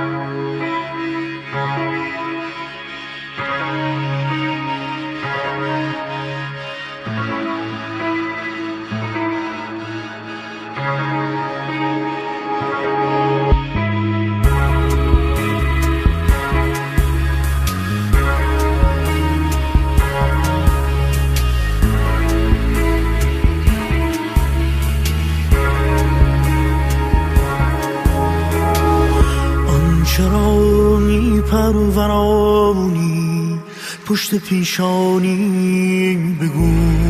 چرا میپرورانی پشت پیشانی بگو،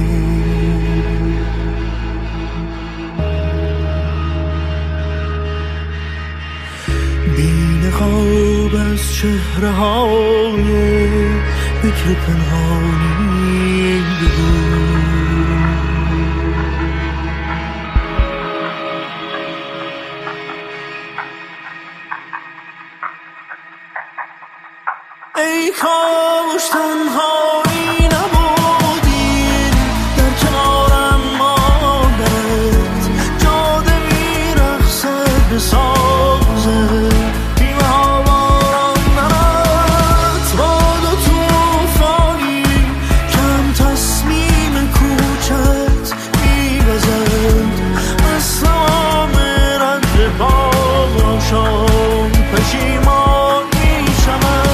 بی نقاب از چهره های بکر پنهانی بگو. ای کاش تنهایی نبودی در کنارم ماندنت، جاده میرقصد به سازه بیمه ها باراندنت، باد و توفانی کم تصمیم کوچت میوزد از تمام رد پاشان پشیمان میشم.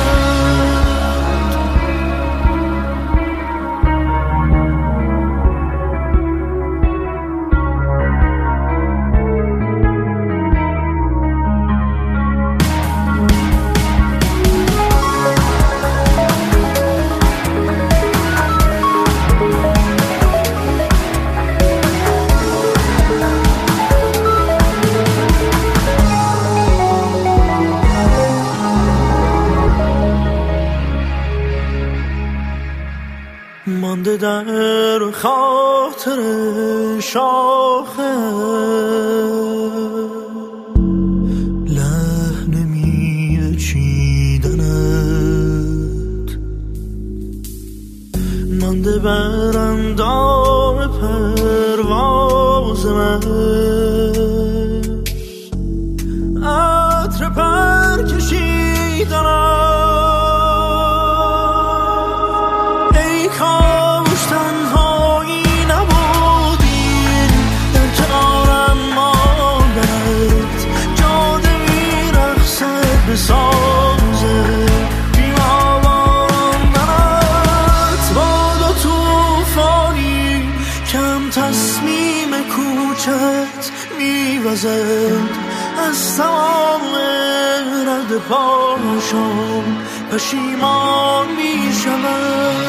مانده در خاطر شاخه لحن میوه چیدنت، مانده بر اندام پرواز من عطر پر کشیدنت. کاش تنهایی نبودی در کنارم ماندنت، جاده میرقصد به سازه بیمه ها باراندنت، باد و توفانی کم تصمیم کوچت میوزد از تمام رد پاشان پشیمان میشود.